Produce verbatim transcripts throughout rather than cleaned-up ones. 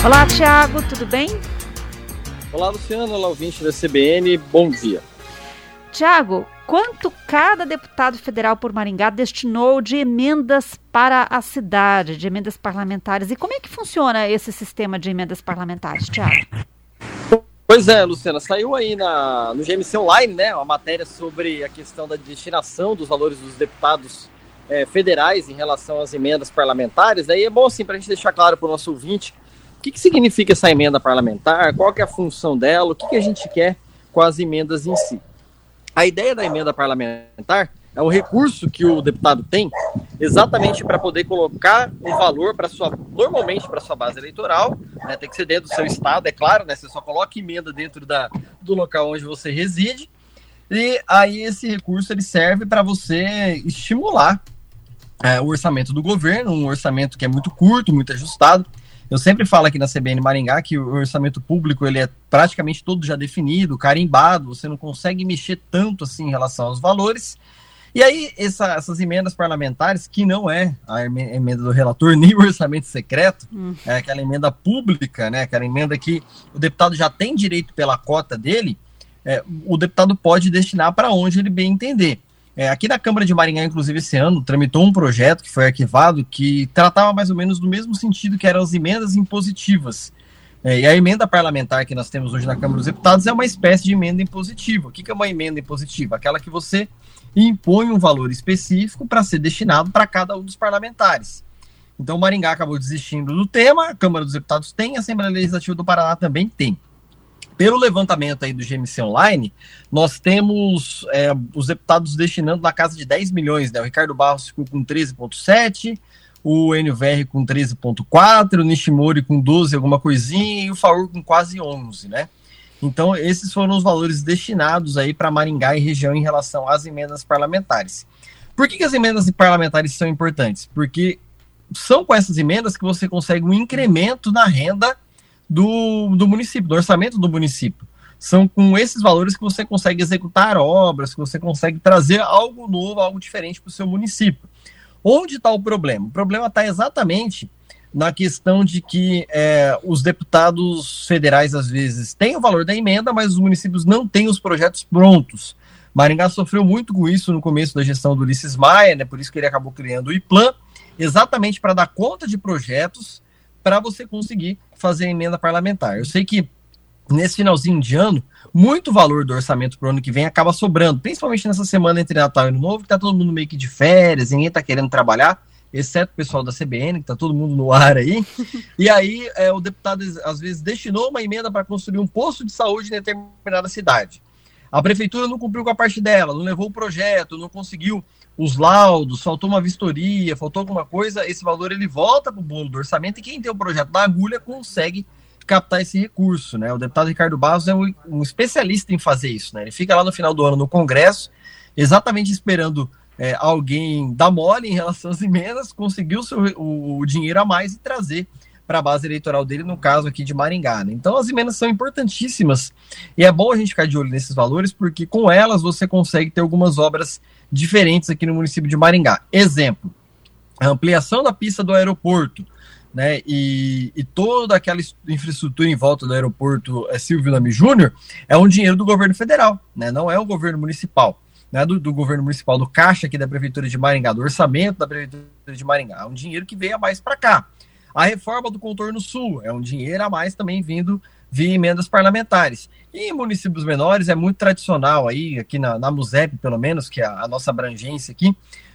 Olá, Tiago, tudo bem? Olá, Luciano, olá, ouvinte da C B N, bom dia. Tiago, quanto cada deputado federal por Maringá destinou de emendas para a cidade, de emendas parlamentares? E como é que funciona esse sistema de emendas parlamentares, Tiago? Pois é, Luciana, saiu aí na, no G M C Online, né, uma matéria sobre a questão da destinação dos valores dos deputados é, federais em relação às emendas parlamentares. Aí é bom, assim, para a gente deixar claro para o nosso ouvinte o que, que significa essa emenda parlamentar, qual que é a função dela, o que, que a gente quer com as emendas em si. A ideia da emenda parlamentar é um recurso que o deputado tem exatamente para poder colocar um valor para sua, normalmente para sua base eleitoral, né, tem que ser dentro do seu estado, é claro, né, você só coloca emenda dentro da, do local onde você reside, e aí esse recurso ele serve para você estimular é, o orçamento do governo, um orçamento que é muito curto, muito ajustado. Eu sempre falo aqui na C B N Maringá que o orçamento público ele é praticamente todo já definido, carimbado, você não consegue mexer tanto assim em relação aos valores. E aí essa, essas emendas parlamentares, que não é a emenda do relator nem o orçamento secreto, hum. é aquela emenda pública, né, aquela emenda que o deputado já tem direito pela cota dele, é, o deputado pode destinar para onde ele bem entender. É, aqui na Câmara de Maringá, inclusive, esse ano, tramitou um projeto que foi arquivado que tratava mais ou menos do mesmo sentido que eram as emendas impositivas. É, e a emenda parlamentar que nós temos hoje na Câmara dos Deputados é uma espécie de emenda impositiva. O que, que é uma emenda impositiva? Aquela que você impõe um valor específico para ser destinado para cada um dos parlamentares. Então, o Maringá acabou desistindo do tema, a Câmara dos Deputados tem, a Assembleia Legislativa do Paraná também tem. Pelo levantamento aí do G M C Online, nós temos é, os deputados destinando na casa de dez milhões, né? O Ricardo Barros ficou com treze vírgula sete, o Enio Verri com treze vírgula quatro, o Nishimori com doze, alguma coisinha, e o Faur com quase onze, né? Então, esses foram os valores destinados aí para Maringá e região em relação às emendas parlamentares. Por que, que as emendas parlamentares são importantes? Porque são com essas emendas que você consegue um incremento na renda Do, do município, do orçamento do município. São com esses valores que você consegue executar obras, que você consegue trazer algo novo, algo diferente para o seu município. Onde está o problema? O problema está exatamente na questão de que é, os deputados federais, às vezes, têm o valor da emenda, mas os municípios não têm os projetos prontos. Maringá sofreu muito com isso no começo da gestão do Ulisses Maia, né, por isso que ele acabou criando o IPLAN, exatamente para dar conta de projetos para você conseguir fazer a emenda parlamentar. Eu sei que nesse finalzinho de ano, muito valor do orçamento para o ano que vem acaba sobrando, principalmente nessa semana entre Natal e Ano Novo, que está todo mundo meio que de férias, ninguém está querendo trabalhar, exceto o pessoal da C B N, que está todo mundo no ar aí. E aí é, o deputado, às vezes, destinou uma emenda para construir um posto de saúde em determinada cidade. A prefeitura não cumpriu com a parte dela, não levou o projeto, não conseguiu os laudos, faltou uma vistoria, faltou alguma coisa, esse valor ele volta para o bolo do orçamento e quem tem o projeto da agulha consegue captar esse recurso, né? O deputado Ricardo Barros é um, um especialista em fazer isso, né? Ele fica lá no final do ano no Congresso, exatamente esperando é, alguém dar mole em relação às emendas, conseguir o, seu, o, o dinheiro a mais e trazer para a base eleitoral dele, no caso aqui de Maringá, né? Então as emendas são importantíssimas e é bom a gente ficar de olho nesses valores, porque com elas você consegue ter algumas obras diferentes aqui no município de Maringá. Exemplo, a ampliação da pista do aeroporto, né, e, e toda aquela infraestrutura em volta do aeroporto é, Silvio Lamy Júnior é um dinheiro do governo federal, né, não é o governo municipal, né, do, do governo municipal, do caixa aqui da Prefeitura de Maringá, do orçamento da Prefeitura de Maringá, é um dinheiro que veio a mais para cá. A reforma do contorno sul é um dinheiro a mais também vindo via emendas parlamentares. E em municípios menores é muito tradicional aí, aqui na, na MUSEP pelo menos, que é a, a nossa abrangência aqui,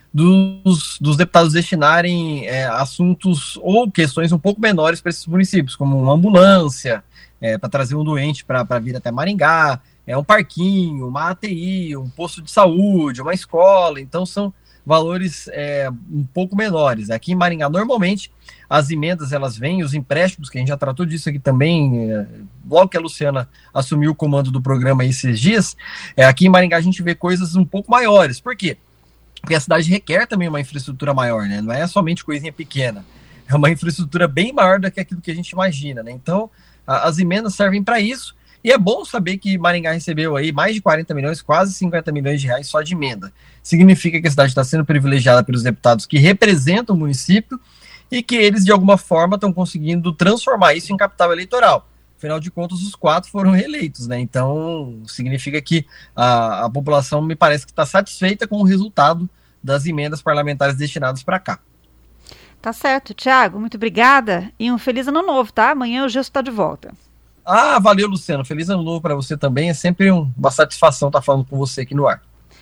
dos, dos deputados destinarem é, assuntos ou questões um pouco menores para esses municípios, como uma ambulância, é, para trazer um doente para vir até Maringá, é um parquinho, uma A T I, um posto de saúde, uma escola. Então são valores é, um pouco menores. Aqui em Maringá, normalmente, as emendas, elas vêm, os empréstimos, que a gente já tratou disso aqui também, é, logo que a Luciana assumiu o comando do programa aí esses dias, é, aqui em Maringá a gente vê coisas um pouco maiores. Por quê? Porque a cidade requer também uma infraestrutura maior, né? Não é somente coisinha pequena, é uma infraestrutura bem maior do que aquilo que a gente imagina, né? Então, a, as emendas servem para isso. E é bom saber que Maringá recebeu aí mais de quarenta milhões, quase cinquenta milhões de reais só de emenda. Significa que a cidade está sendo privilegiada pelos deputados que representam o município e que eles, de alguma forma, estão conseguindo transformar isso em capital eleitoral. Afinal de contas, os quatro foram reeleitos, né? Então, significa que a, a população me parece que está satisfeita com o resultado das emendas parlamentares destinadas para cá. Tá certo, Tiago, muito obrigada e um feliz ano novo, tá? Amanhã o Gesso está de volta. Ah, valeu, Luciano. Feliz ano novo para você também. É sempre um, uma satisfação estar falando com você aqui no ar.